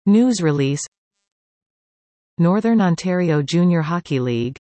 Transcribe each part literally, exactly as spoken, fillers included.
News release. Northern Ontario Junior Hockey League.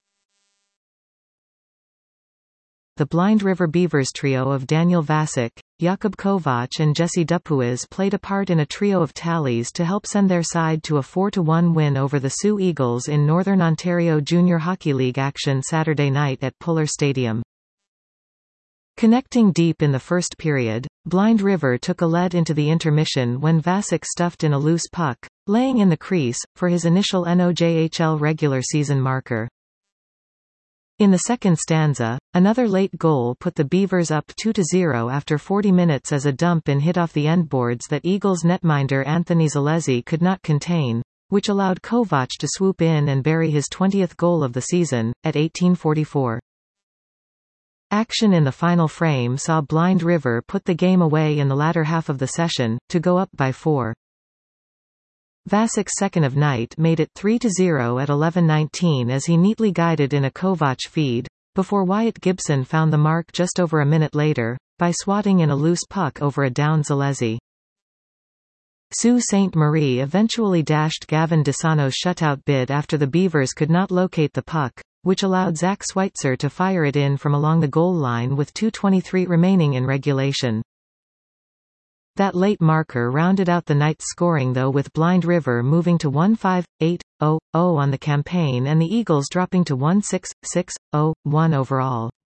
The Blind River Beavers trio of Daniel Vasic, Jakub Kovac and Jesse Dupuis played a part in a trio of tallies to help send their side to a four to one win over the Sioux Eagles in Northern Ontario Junior Hockey League action Saturday night at Puller Stadium. Connecting deep in the first period, Blind River took a lead into the intermission when Vasic stuffed in a loose puck, laying in the crease, for his initial N O J H L regular season marker. In the second stanza, another late goal put the Beavers up two to zero after forty minutes as a dump in hit off the endboards that Eagles netminder Anthony Zalesi could not contain, which allowed Kovac to swoop in and bury his twentieth goal of the season, at eighteen forty-four. Action in the final frame saw Blind River put the game away in the latter half of the session, to go up by four. Vasic's second of night made it three to zero at eleven nineteen as he neatly guided in a Kovac feed, before Wyatt Gibson found the mark just over a minute later, by swatting in a loose puck over a down Zalesi. Sault Ste. Marie eventually dashed Gavin DeSano's shutout bid after the Beavers could not locate the puck, which allowed Zach Schweitzer to fire it in from along the goal line with two twenty-three remaining in regulation. That late marker rounded out the night's scoring though, with Blind River moving to one five eight oh oh on the campaign and the Eagles dropping to one six six oh one overall.